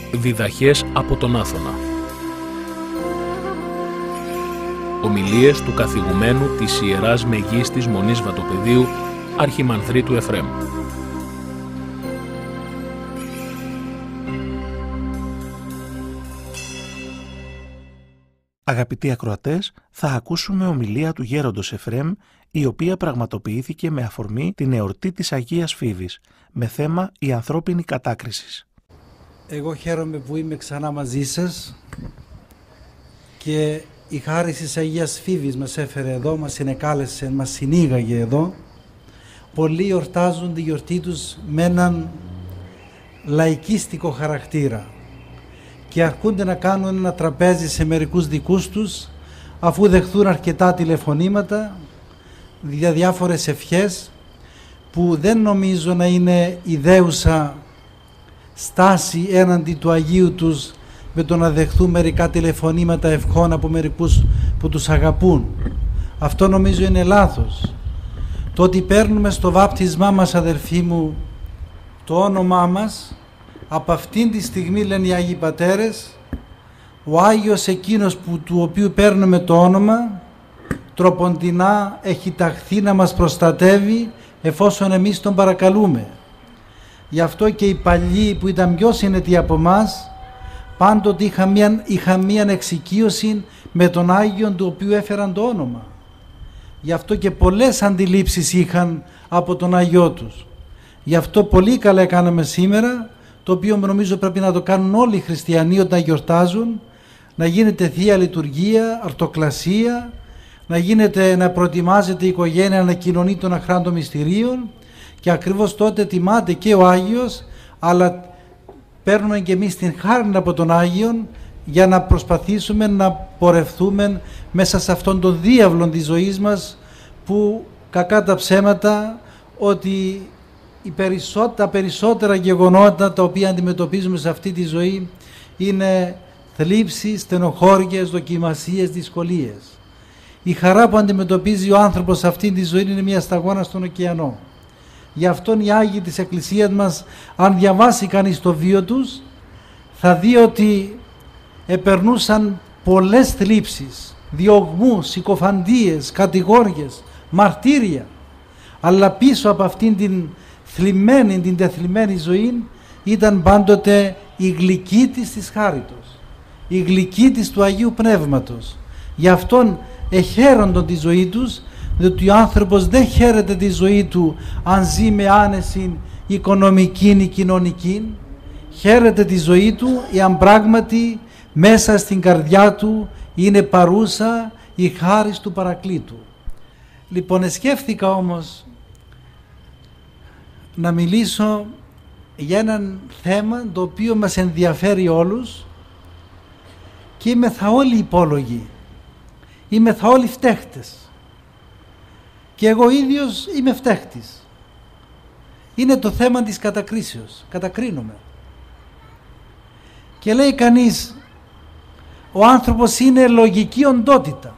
Διδαχές από τον Άθωνα. Ομιλίες του καθηγουμένου της Ιεράς Μεγίστης Μονής Βατοπεδίου, Αρχιμανδρίτου Εφραίμ. Αγαπητοί ακροατές, θα ακούσουμε ομιλία του γέροντος Εφραίμ, η οποία πραγματοποιήθηκε με αφορμή την εορτή της Αγίας Φίβης, με θέμα η ανθρώπινη κατάκριση. Εγώ χαίρομαι που είμαι ξανά μαζί σας και η χάρη της Αγίας Φίβης μας έφερε εδώ, μας συνεκάλεσε, μας συνήγαγε εδώ. Πολλοί εορτάζουν τη γιορτή τους με έναν λαϊκίστικο χαρακτήρα και αρκούνται να κάνουν ένα τραπέζι σε μερικούς δικούς τους, αφού δεχθούν αρκετά τηλεφωνήματα για διάφορες ευχές που δεν νομίζω να είναι ιδέουσα στάση έναντι του Αγίου τους με το να δεχθούν μερικά τηλεφωνήματα ευχών από μερικούς που τους αγαπούν. Αυτό νομίζω είναι λάθος. Το ότι παίρνουμε στο βάπτισμά μας, αδερφοί μου, το όνομά μας, από αυτήν τη στιγμή, λένε οι Άγιοι Πατέρες, ο Άγιος εκείνος του οποίου παίρνουμε το όνομα τροποντινά έχει ταχθεί να μας προστατεύει εφόσον εμείς τον παρακαλούμε. Γι' αυτό και οι παλιοί που ήταν πιο συνετοί από εμάς πάντοτε είχαν μία εξοικείωση με τον Άγιον του οποίου έφεραν το όνομα. Γι' αυτό και πολλές αντιλήψεις είχαν από τον Άγιό τους. Γι' αυτό πολύ καλά κάναμε σήμερα, το οποίο νομίζω πρέπει να το κάνουν όλοι οι χριστιανοί όταν γιορτάζουν, να γίνεται Θεία Λειτουργία, αρτοκλασία, να προετοιμάζεται η οικογένεια να κοινωνεί των αχράντων μυστηρίων και ακριβώς τότε τιμάται και ο Άγιος, αλλά παίρνουμε και εμείς την χάρη από τον Άγιον για να προσπαθήσουμε να πορευθούμε μέσα σε αυτόν τον διάβλο της ζωής μας, που κακά τα ψέματα ότι τα περισσότερα γεγονότα τα οποία αντιμετωπίζουμε σε αυτή τη ζωή είναι θλίψεις, στενοχώριες, δοκιμασίες, δυσκολίες. Η χαρά που αντιμετωπίζει ο άνθρωπος σε αυτή τη ζωή είναι μια σταγόνα στον ωκεανό. Γι' αυτόν οι Άγιοι της Εκκλησίας μας, αν διαβάσει κανείς το βίο τους, θα δει ότι επερνούσαν πολλές θλίψεις, διωγμούς, συκοφαντίες, κατηγόριες, μαρτύρια. Αλλά πίσω από αυτήν την τεθλιμμένη ζωή ήταν πάντοτε η γλυκύτης της χάριτος, η γλυκύτης του Αγίου Πνεύματος. Γι' αυτόν εχαίροντον τη ζωή τους, διότι ο άνθρωπος δεν χαίρεται τη ζωή του αν ζει με άνεση οικονομική ή κοινωνική. Χαίρεται τη ζωή του εάν πράγματι μέσα στην καρδιά του είναι παρούσα η χάρις του Παρακλήτου. Λοιπόν, σκέφτηκα όμως να μιλήσω για έναν θέμα το οποίο μας ενδιαφέρει όλους και είμεθα όλοι υπόλογοι, είμεθα όλοι φταίχτες και εγώ ίδιος είμαι φταίχτης. Είναι το θέμα της κατακρίσεως, κατακρίνουμε. Και λέει κανείς, ο άνθρωπος είναι λογική οντότητα,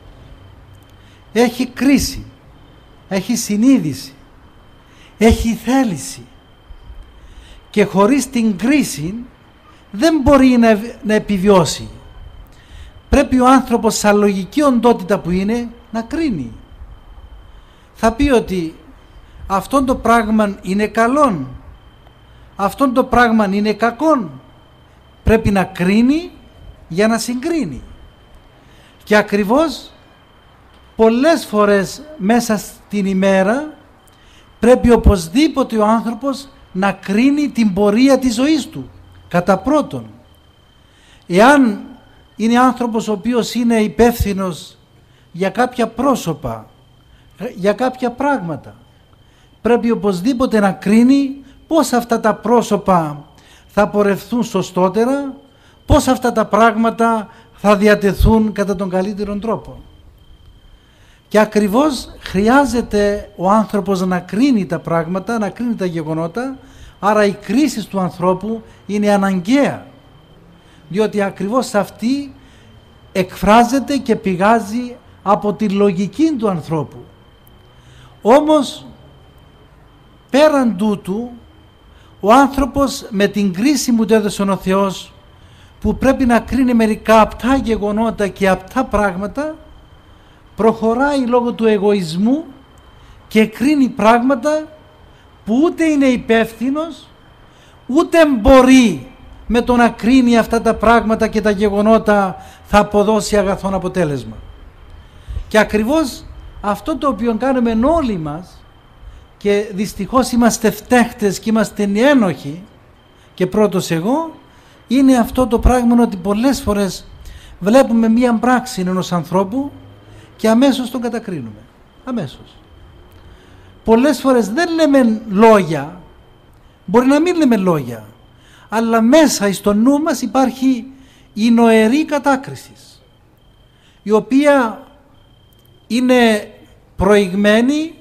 έχει κρίση, έχει συνείδηση, έχει θέληση και χωρίς την κρίση δεν μπορεί να επιβιώσει. Πρέπει ο άνθρωπος σαν λογική οντότητα που είναι να κρίνει. Θα πει ότι αυτόν το πράγμα είναι καλόν, αυτόν το πράγμα είναι κακόν. Πρέπει να κρίνει για να συγκρίνει. Και ακριβώς πολλές φορές μέσα στην ημέρα πρέπει οπωσδήποτε ο άνθρωπος να κρίνει την πορεία της ζωής του. Κατά πρώτον, εάν είναι άνθρωπος ο οποίος είναι υπεύθυνος για κάποια πρόσωπα, για κάποια πράγματα, πρέπει οπωσδήποτε να κρίνει πώς αυτά τα πρόσωπα θα πορευθούν σωστότερα, πώς αυτά τα πράγματα θα διατεθούν κατά τον καλύτερο τρόπο. Και ακριβώς χρειάζεται ο άνθρωπος να κρίνει τα πράγματα, να κρίνει τα γεγονότα, άρα η κρίση του ανθρώπου είναι αναγκαία, διότι ακριβώς αυτή εκφράζεται και πηγάζει από τη λογική του ανθρώπου. Όμως πέραν τούτου ο άνθρωπος με την κρίση που του έδωσε ο Θεός, που πρέπει να κρίνει μερικά απτά γεγονότα και απτά πράγματα, προχωράει λόγω του εγωισμού και κρίνει πράγματα που ούτε είναι υπεύθυνος, ούτε μπορεί με το να κρίνει αυτά τα πράγματα και τα γεγονότα θα αποδώσει αγαθόν αποτέλεσμα. Και ακριβώς αυτό το οποίο κάνουμε όλοι μας, και δυστυχώς είμαστε φταίχτες και είμαστε ένοχοι, και πρώτος εγώ, είναι αυτό το πράγμα ότι πολλές φορές βλέπουμε μία πράξη ενός ανθρώπου και αμέσως τον κατακρίνουμε. Αμέσως. Πολλές φορές δεν λέμε λόγια, μπορεί να μην λέμε λόγια, αλλά μέσα στο νου μας υπάρχει η νοερή κατάκριση, η οποία είναι προηγμένη,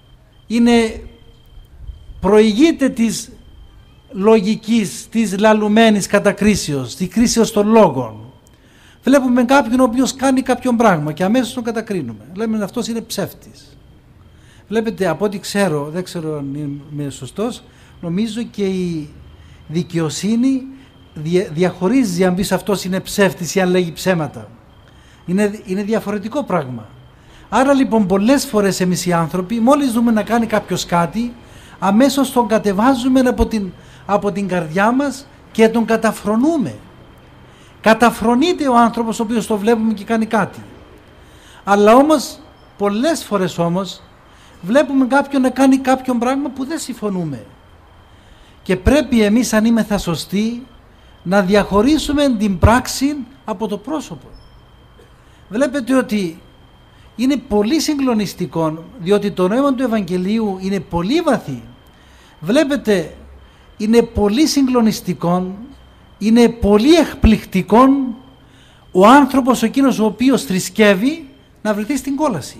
προηγείται της λογικής, της λαλουμένης κατακρίσεως, της κρίσεως των λόγων. Βλέπουμε κάποιον ο οποίος κάνει κάποιον πράγμα και αμέσως τον κατακρίνουμε. Λέμε αυτός είναι ψεύτης. Βλέπετε, από ό,τι ξέρω, δεν ξέρω αν είμαι σωστός, νομίζω και η δικαιοσύνη διαχωρίζει αν πεις αυτός είναι ψεύτης ή αν λέγει ψέματα. Είναι διαφορετικό πράγμα. Άρα λοιπόν πολλές φορές εμείς οι άνθρωποι, μόλις δούμε να κάνει κάποιος κάτι, αμέσως τον κατεβάζουμε από την καρδιά μας και τον καταφρονούμε. Καταφρονείται ο άνθρωπος ο οποίος το βλέπουμε και κάνει κάτι. Αλλά όμως, πολλές φορές όμως, βλέπουμε κάποιον να κάνει κάποιον πράγμα που δεν συμφωνούμε. Και πρέπει εμείς, αν είμεθα σωστοί, να διαχωρίσουμε την πράξη από το πρόσωπο. Βλέπετε ότι είναι πολύ συγκλονιστικό, διότι το νόημα του Ευαγγελίου είναι πολύ βαθύ. Βλέπετε, είναι πολύ συγκλονιστικό, είναι πολύ εκπληκτικό ο άνθρωπος εκείνος ο οποίος θρησκεύει να βρεθεί στην κόλαση.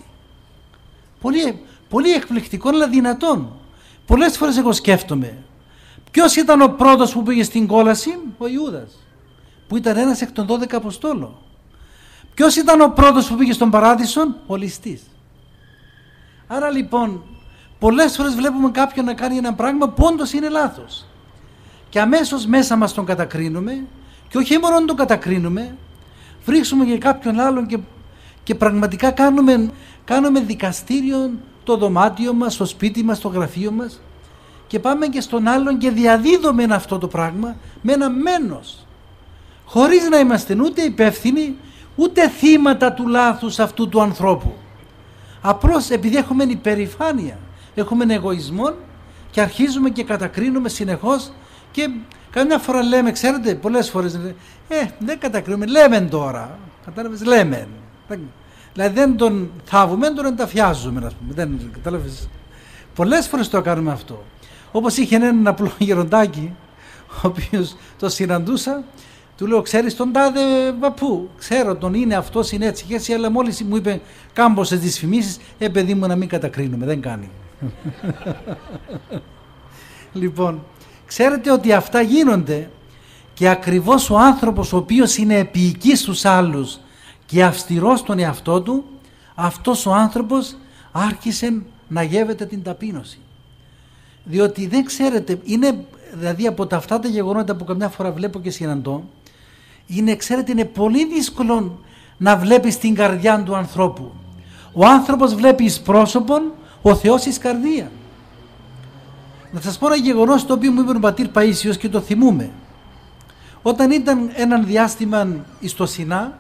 Πολύ εκπληκτικό, αλλά δυνατόν. Πολλές φορές εγώ σκέφτομαι, ποιος ήταν ο πρώτος που πήγε στην κόλαση? Ο Ιούδας, που ήταν ένας εκ των 12 Αποστόλων. Ποιος ήταν ο πρώτος που πήγε στον παράδεισο? Ο ληστής. Άρα λοιπόν, πολλές φορές βλέπουμε κάποιον να κάνει ένα πράγμα που όντως είναι λάθος. Και αμέσως μέσα μας τον κατακρίνουμε, και όχι μόνο τον κατακρίνουμε, βρίσκουμε και κάποιον άλλον και πραγματικά κάνουμε δικαστήριο το δωμάτιο μας, το σπίτι μας, το γραφείο μας, και πάμε και στον άλλον και διαδίδουμε αυτό το πράγμα με ένα μένος, χωρίς να είμαστε ούτε υπεύθυνοι, ούτε θύματα του λάθους αυτού του ανθρώπου. Απλώς επειδή έχουμε υπερηφάνεια, έχουμε εγωισμό και αρχίζουμε και κατακρίνουμε συνεχώς, και καμιά φορά λέμε, ξέρετε, πολλές φορές δεν κατακρίνουμε, λέμε τώρα, κατάλαβες, λέμε. Δηλαδή δεν τον θάβουμε, τον ενταφιάζουμε, ας πούμε. Κατάλαβες. Πολλές φορές το κάνουμε αυτό. Όπως είχε έναν απλό γεροντάκι, ο οποίος το συναντούσα, του λέω, ξέρεις τον τάδε παππού? Ξέρω τον, είναι αυτός, είναι έτσι και έτσι, αλλά μόλις μου είπε κάμποσες δυσφημίσεις, παιδί μου, να μην κατακρίνουμε, δεν κάνει. Λοιπόν, ξέρετε ότι αυτά γίνονται, και ακριβώς ο άνθρωπος ο οποίος είναι επίοικης στους άλλους και αυστηρός στον εαυτό του, αυτός ο άνθρωπος άρχισε να γεύεται την ταπείνωση. Διότι δεν ξέρετε, είναι δηλαδή από αυτά τα γεγονότα που καμιά φορά βλέπω και συναντώ, ξέρετε, είναι πολύ δύσκολο να βλέπεις την καρδιά του ανθρώπου. Ο άνθρωπος βλέπει εις πρόσωπον, ο Θεός εις καρδία. Να σας πω ένα γεγονός το οποίο μου είπε ο πατήρ Παΐσιος και το θυμούμε. Όταν ήταν έναν διάστημα στο Σινά,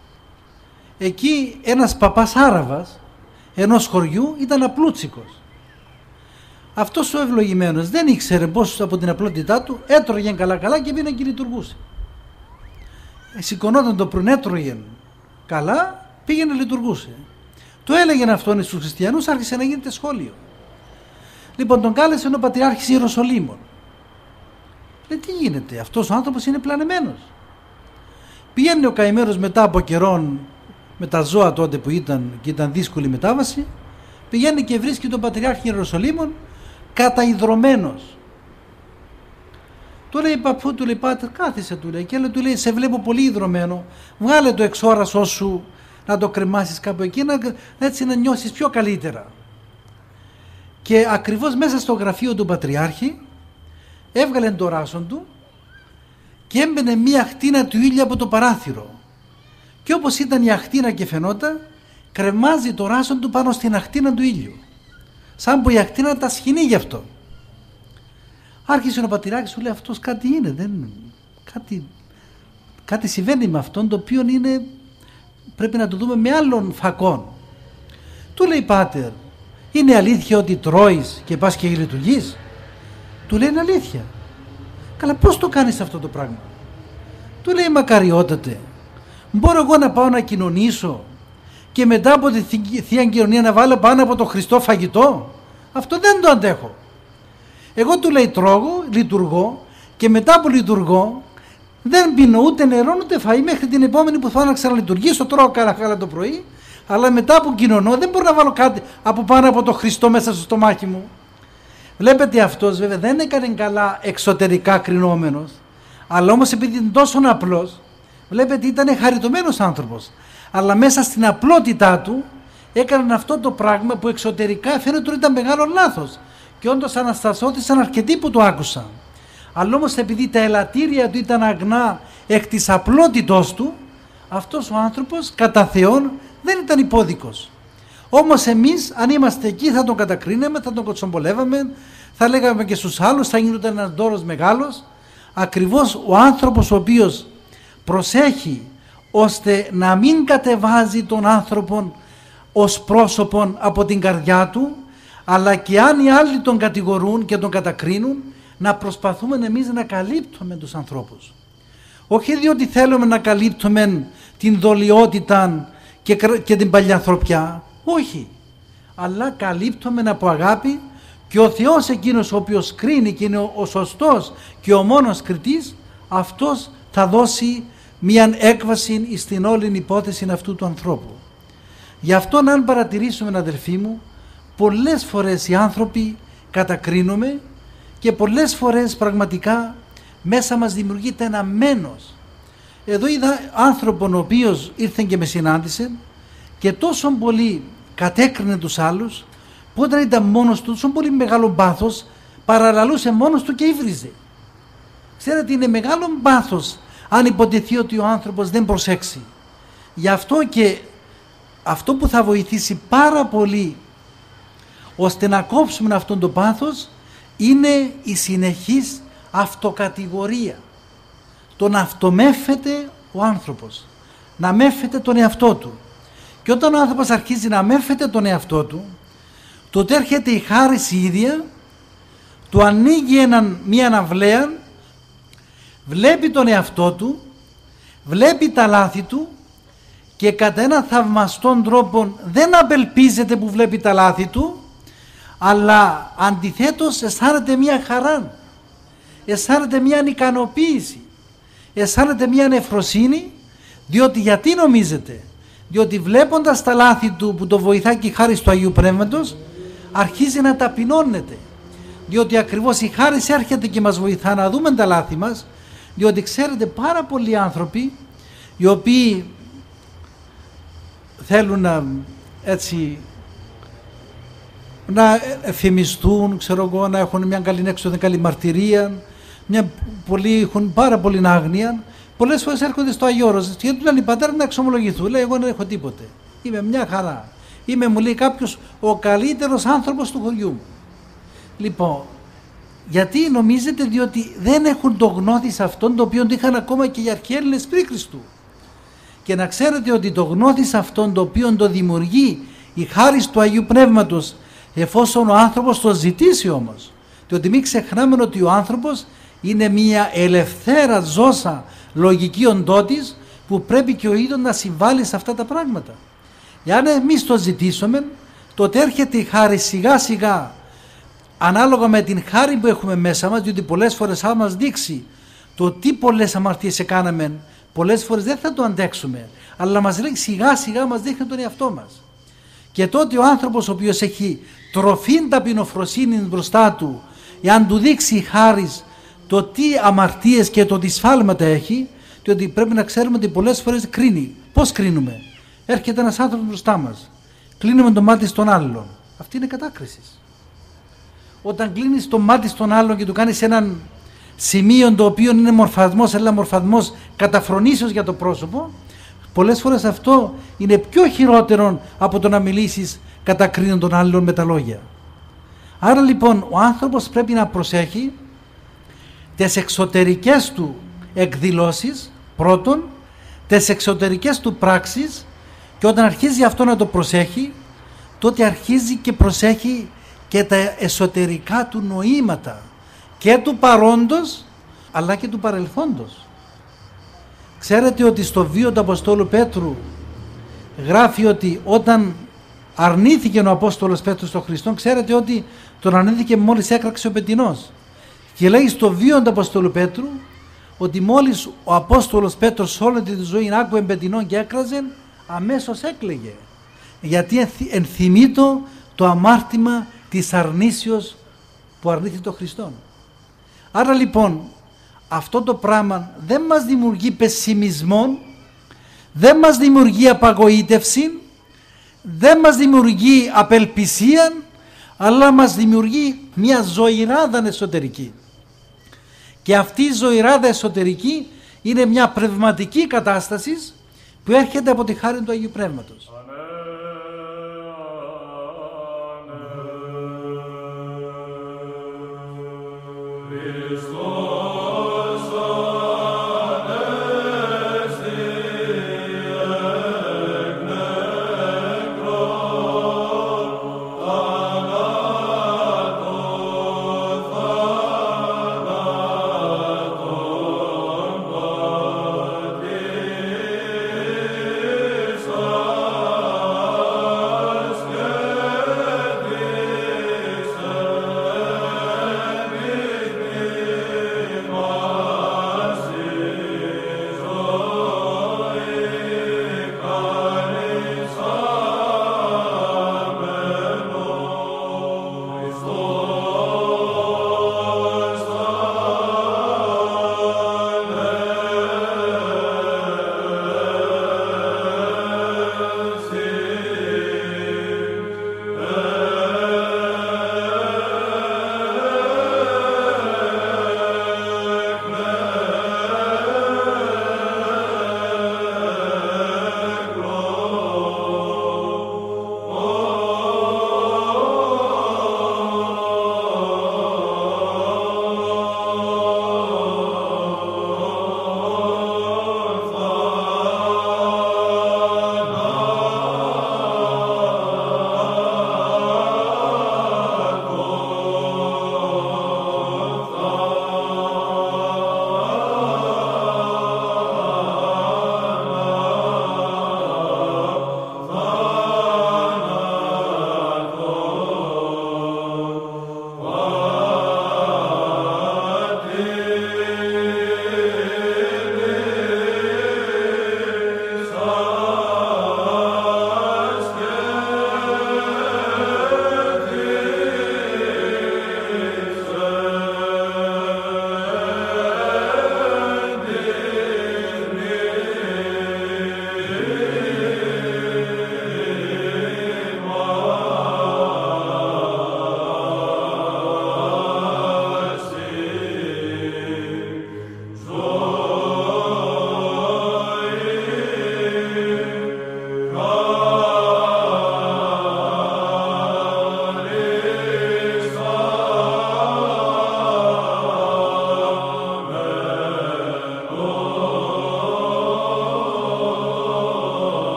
εκεί ένας παπάς Άραβας ενός χωριού ήταν απλούτσικος. Αυτός ο ευλογημένος δεν ήξερε πως από την απλότητά του έτρωγε καλά και πήγαινε και λειτουργούσε. Σηκωνόταν το πρωί, έτρωγε καλά, πήγαινε λειτουργούσε. Το έλεγαν αυτόν στους χριστιανούς, άρχισε να γίνεται σχόλιο. Λοιπόν, τον κάλεσε ο Πατριάρχης Ιεροσολύμων. Λέει, τι γίνεται, αυτός ο άνθρωπος είναι πλανεμένος. Πήγαινε ο καημένος μετά από καιρόν, με τα ζώα τότε που ήταν και ήταν δύσκολη μετάβαση, πηγαίνει και βρίσκει τον Πατριάρχη Ιεροσολύμων καταϊδρωμένος. Του λέει, παππού, του λέει, πάτερ, κάθισε, του λέει, και του λέει, σε βλέπω πολύ ιδρωμένο, βγάλε το εξόρασό σου να το κρεμάσεις κάπου εκεί, έτσι να νιώσεις πιο καλύτερα. Και ακριβώς μέσα στο γραφείο του Πατριάρχη έβγαλε το ράσον του και έμπαινε μία ακτίνα του ήλιου από το παράθυρο. Και όπως ήταν η ακτίνα και φαινόταν, κρεμάζει το ράσον του πάνω στην ακτίνα του ήλιου. Σαν που η ακτίνα τα σχοινεί γι' αυτό. Άρχισε ο πατηράκης, σου λέει, αυτός κάτι είναι, κάτι συμβαίνει με αυτόν, το οποίο είναι, πρέπει να το δούμε με άλλων φακών. Του λέει, πάτερ, είναι αλήθεια ότι τρώεις και πας και λειτουργείς? Του λέει, είναι αλήθεια. Καλά, πώς το κάνεις αυτό το πράγμα? Του λέει, μακαριότατε, μπορώ εγώ να πάω να κοινωνήσω και μετά από τη Θεία Κοινωνία να βάλω πάνω από το Χριστό φαγητό? Αυτό δεν το αντέχω. Εγώ, του λέει, τρώγω, λειτουργώ και μετά που λειτουργώ δεν πίνω ούτε νερό ούτε φαΐ μέχρι την επόμενη που θα να ξαναλειτουργήσω. Τρώω καλά το πρωί, αλλά μετά που κοινωνώ δεν μπορώ να βάλω κάτι από πάνω από το Χριστό μέσα στο στομάχι μου. Βλέπετε, αυτός βέβαια δεν έκανε καλά εξωτερικά κρινόμενος, αλλά όμως επειδή είναι τόσο απλός, βλέπετε ήταν χαριτωμένος άνθρωπος, αλλά μέσα στην απλότητά του έκαναν αυτό το πράγμα που εξωτερικά φαίνεται ότι ήταν μεγάλο λάθος και όντως αναστασώθησαν αρκετοί που το άκουσαν. Αλλά όμως επειδή τα ελαττήρια του ήταν αγνά εκ της απλότητός του, αυτός ο άνθρωπος κατά Θεόν δεν ήταν υπόδικος. Όμως εμείς αν είμαστε εκεί θα τον κατακρίναμε, θα τον κοτσομπολεύαμε, θα λέγαμε και στους άλλους, θα γινόταν ένας δώρος μεγάλος. Ακριβώς ο άνθρωπος ο οποίος προσέχει ώστε να μην κατεβάζει τον άνθρωπον ως πρόσωπον από την καρδιά του, αλλά και αν οι άλλοι τον κατηγορούν και τον κατακρίνουν, να προσπαθούμε εμείς να καλύπτουμε τους ανθρώπους. Όχι διότι θέλουμε να καλύπτουμε την δολιότητα και την παλιανθρωπιά, όχι, αλλά καλύπτουμε από αγάπη, και ο Θεός εκείνος ο οποίος κρίνει και είναι ο σωστός και ο μόνος κριτής, αυτός θα δώσει μια έκβαση στην όλη υπόθεση αυτού του ανθρώπου. Γι' αυτό, αν παρατηρήσουμε, αδελφοί μου, πολλές φορές οι άνθρωποι κατακρίνουμε και πολλές φορές πραγματικά μέσα μας δημιουργείται ένα μένος. Εδώ είδα άνθρωπον ο οποίος ήρθε και με συνάντησε και τόσο πολύ κατέκρινε τους άλλους, που όταν ήταν μόνος του, τόσο πολύ μεγάλο πάθος, παραλαλούσε μόνος του και ύβριζε. Ξέρετε, είναι μεγάλο πάθος αν υποτεθεί ότι ο άνθρωπος δεν προσέξει. Γι' αυτό και αυτό που θα βοηθήσει πάρα πολύ ώστε να κόψουμε αυτόν το πάθος είναι η συνεχής αυτοκατηγορία. Το να αυτομέφεται ο άνθρωπος, να μέφεται τον εαυτό του. Και όταν ο άνθρωπος αρχίζει να μέφεται τον εαυτό του, τότε έρχεται η χάρις η ίδια, του ανοίγει μία αναβλέα, βλέπει τον εαυτό του, βλέπει τα λάθη του και κατά έναν θαυμαστόν τρόπο δεν απελπίζεται που βλέπει τα λάθη του, αλλά αντιθέτως αισθάνεται μία χαρά, αισθάνεται μία ικανοποίηση, αισθάνεται μία νεφροσύνη, διότι γιατί νομίζετε? Διότι βλέποντας τα λάθη του που το βοηθάει και η χάρις του Αγίου Πνεύματος, αρχίζει να ταπεινώνεται, διότι ακριβώς η χάρις έρχεται και μας βοηθά να δούμε τα λάθη μας, διότι ξέρετε πάρα πολλοί άνθρωποι οι οποίοι θέλουν να εφημιστούν, ξέρω εγώ, να έχουν μια καλή έξοδο, καλή μαρτυρία, πολλοί έχουν πάρα πολύ άγνοια, πολλές φορές έρχονται στο Αγίο Όρος και του λένε οι πατέρα να εξομολογηθούν, λέει εγώ δεν έχω τίποτε, είμαι μια χαρά, είμαι, μου λέει κάποιος, ο καλύτερος άνθρωπος του χωριού μου. Λοιπόν, γιατί νομίζετε? Διότι δεν έχουν το γνώθις αυτόν το οποίο το είχαν ακόμα και οι αρχαίοι πριν Χριστού. Και να ξέρετε ότι το γνώθις αυτόν το οποίο το δημιουργεί η χάρις του Αγίου Πνεύματος, εφόσον ο άνθρωπος το ζητήσει όμως. Διότι μην ξεχνάμε ότι ο άνθρωπος είναι μια ελευθέρα ζώσα λογική οντότης που πρέπει και ο ίδιος να συμβάλλει σε αυτά τα πράγματα. Εάν εμείς το ζητήσουμε, τότε έρχεται η χάρη σιγά σιγά ανάλογα με την χάρη που έχουμε μέσα μας, διότι πολλές φορές θα μας δείξει το τι πολλές αμαρτίες έκαναμε, πολλές φορές δεν θα το αντέξουμε, αλλά μας λέει σιγά σιγά μας δείχνει τον εαυτό μας. Και τότε ο άνθρωπος ο οποίος έχει τροφήν ταπεινοφροσύνη μπροστά του, εάν του δείξει η χάρις το τι αμαρτίες και το τι σφάλματα έχει, διότι πρέπει να ξέρουμε ότι πολλές φορές κρίνει. Πώς κρίνουμε? Έρχεται ένας άνθρωπος μπροστά μας, κλείνουμε το μάτι στον άλλον. Αυτή είναι κατάκριση. Όταν κλείνεις το μάτι στον άλλον και του κάνεις έναν σημείο το οποίο είναι μορφασμός, αλλά μορφασμός καταφρονήσεως για το πρόσωπο, πολλές φορές αυτό είναι πιο χειρότερο από το να μιλήσεις κατακρίνον τον άλλον με τα λόγια. Άρα λοιπόν ο άνθρωπος πρέπει να προσέχει τις εξωτερικές του εκδηλώσεις πρώτον, τις εξωτερικές του πράξεις, και όταν αρχίζει αυτό να το προσέχει, τότε αρχίζει και προσέχει και τα εσωτερικά του νοήματα και του παρόντος αλλά και του παρελθόντος. Ξέρετε ότι στο βίο του Αποστόλου Πέτρου γράφει ότι όταν αρνήθηκε ο Απόστολος Πέτρος στον Χριστό, ξέρετε ότι τον αρνήθηκε μόλις έκραξε ο πετεινός. Και λέει στο βίο του Αποστόλου Πέτρου ότι μόλις ο Απόστολος Πέτρος όλη τη ζωή άκουε πετεινόν και έκραζε, αμέσως έκλαιγε. Γιατί ενθυμείτο το αμάρτημα της αρνήσεως που αρνήθηκε τον Χριστόν. Άρα λοιπόν αυτό το πράγμα δεν μας δημιουργεί πεσημισμό, δεν μας δημιουργεί απαγοήτευση, δεν μας δημιουργεί απελπισία, αλλά μας δημιουργεί μια ζωηράδα εσωτερική. Και αυτή η ζωηράδα εσωτερική είναι μια πνευματική κατάσταση που έρχεται από τη χάρη του Αγίου Πνεύματος.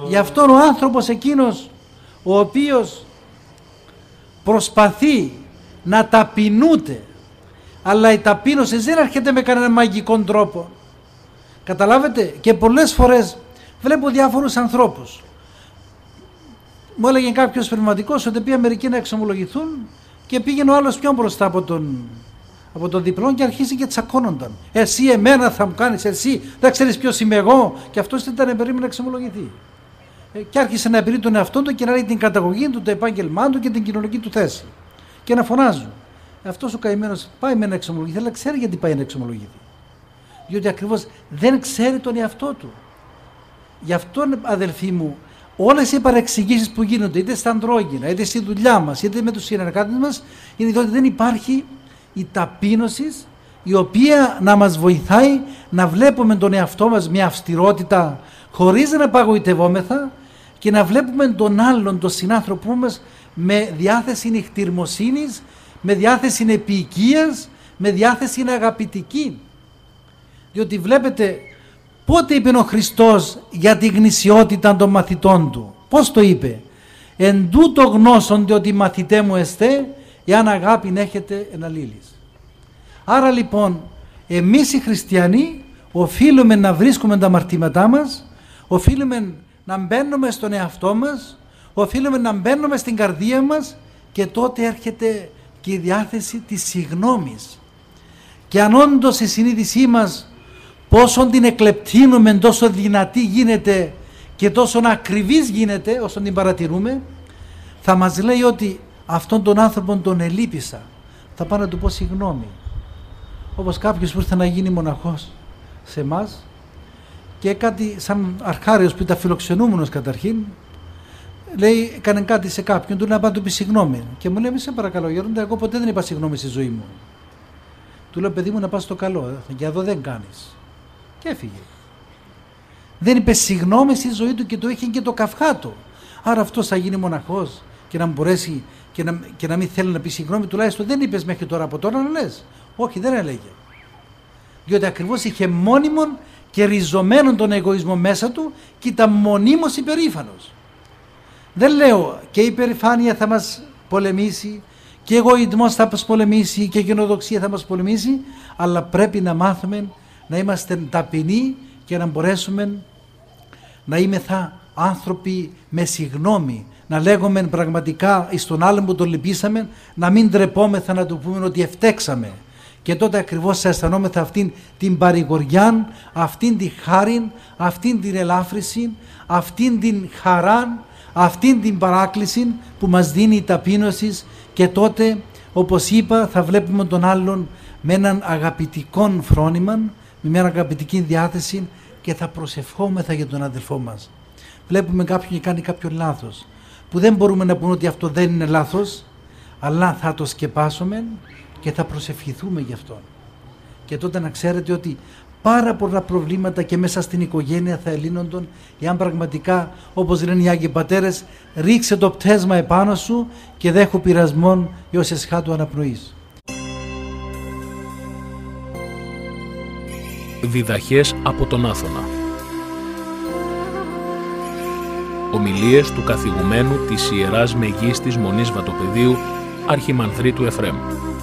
Γι' αυτόν ο άνθρωπος εκείνος ο οποίος προσπαθεί να ταπεινούται, αλλά η ταπείνωση δεν έρχεται με κανέναν μαγικό τρόπο. Καταλάβετε, και πολλές φορές βλέπω διάφορους ανθρώπους. Μου έλεγε κάποιος πνευματικός ότι πήγαν μερικοί να εξομολογηθούν και πήγαινε ο άλλος πιο μπροστά από τον διπλόν και αρχίζει και τσακώνονταν. Εσύ εμένα θα μου κάνεις, εσύ δεν ξέρεις ποιος είμαι εγώ. Και αυτός δεν ήταν περίμενε να εξομολογηθεί. Και άρχισε να επηρεί τον εαυτό του και να λέει την καταγωγή του, το επάγγελμά του και την κοινωνική του θέση. Και να φωνάζουν. Αυτός ο καημένος πάει με να εξομολογηθεί, αλλά ξέρει γιατί πάει να εξομολογηθεί. Διότι ακριβώς δεν ξέρει τον εαυτό του. Γι' αυτό, αδελφοί μου, όλες οι παρεξηγήσεις που γίνονται, είτε στα αντρόγυνα, είτε στη δουλειά μας, είτε με τους συνεργάτες μας, είναι διότι δεν υπάρχει η ταπείνωση η οποία να μας βοηθάει να βλέπουμε τον εαυτό μας μια αυστηρότητα χωρίς να παγωιτευόμεθα και να βλέπουμε τον άλλον, τον συνάνθρωπό μας με διάθεση νυχτηρμοσύνης, με διάθεση επίοικίας, με διάθεση αγαπητική. Διότι βλέπετε πότε είπε ο Χριστός για τη γνησιότητα των μαθητών του. Πώς το είπε? Εν τούτο γνώσονται ότι μαθητέ μου εστέ, εάν αγάπην έχετε εν αλλήλεις. Άρα λοιπόν εμείς οι χριστιανοί οφείλουμε να βρίσκουμε τα αμαρτήματά μας, οφείλουμε να μπαίνουμε στον εαυτό μας, οφείλουμε να μπαίνουμε στην καρδία μας και τότε έρχεται και η διάθεση της συγγνώμης. Και αν όντως η συνείδησή μας πόσο την εκλεπτύνουμε, τόσο δυνατή γίνεται και τόσο ακριβής γίνεται όσο την παρατηρούμε, θα μας λέει ότι αυτόν τον άνθρωπο τον ελείπησα, θα πάω να του πω συγγνώμη. Όπως κάποιος που ήρθε να γίνει μοναχός σε εμάς και κάτι σαν αρχάριος που ήταν φιλοξενούμενος καταρχήν, λέει, έκανε κάτι σε κάποιον, του λέει να πάει να του πει συγγνώμη. Και μου λέει, μη σε παρακαλώ γέροντα, εγώ ποτέ δεν είπα συγγνώμη στη ζωή μου. Του λέω, παιδί μου, να πας στο καλό, για εδώ δεν κάνεις. Και έφυγε. Δεν είπε συγγνώμη στη ζωή του και το είχε και το καυχάτο. Άρα αυτός θα γίνει μοναχός και να μπορέσει και να μην θέλει να πει συγγνώμη, τουλάχιστον δεν είπες μέχρι τώρα, από τώρα να λες. Όχι, δεν έλεγε. Διότι ακριβώς είχε μόνιμον και ριζωμένον τον εγωισμό μέσα του και ήταν μονίμως υπερήφανος. Δεν λέω και η υπερηφάνεια θα μας πολεμήσει και εγωισμός θα μας πολεμήσει και γενοδοξία θα μας πολεμήσει, αλλά πρέπει να μάθουμε να είμαστε ταπεινοί και να μπορέσουμε να είμεθα άνθρωποι με συγγνώμη, να λέγουμε πραγματικά εις τον άλλον που τον λυπήσαμε, να μην ντρεπόμεθα να του πούμε ότι ευτέξαμε. Και τότε ακριβώς θα αισθανόμεθα αυτήν την παρηγοριά, αυτήν την χάριν, αυτήν την ελάφρυση, αυτήν την χαράν, αυτήν την παράκληση που μας δίνει η ταπείνωση και τότε, όπως είπα, θα βλέπουμε τον άλλον με έναν αγαπητικό φρόνημα, με μια αγαπητική διάθεση και θα προσευχόμεθα για τον αδελφό μας. Βλέπουμε κάποιον και κάνει κάποιο λάθος, που δεν μπορούμε να πούμε ότι αυτό δεν είναι λάθος, αλλά θα το σκεπάσουμε και θα προσευχηθούμε γι' αυτό. Και τότε να ξέρετε ότι πάρα πολλά προβλήματα και μέσα στην οικογένεια θα ελύνονταν εάν πραγματικά, όπως λένε οι Άγιοι Πατέρες, ρίξε το πτέσμα επάνω σου και δέχου πειρασμόν έως εσχάτου αναπνοής. Διδαχές από τον Άθωνα. Ομιλίες του καθηγουμένου της Ιεράς Μεγίστης Μονής Βατοπεδίου Αρχιμανδρίτου Εφραίμ.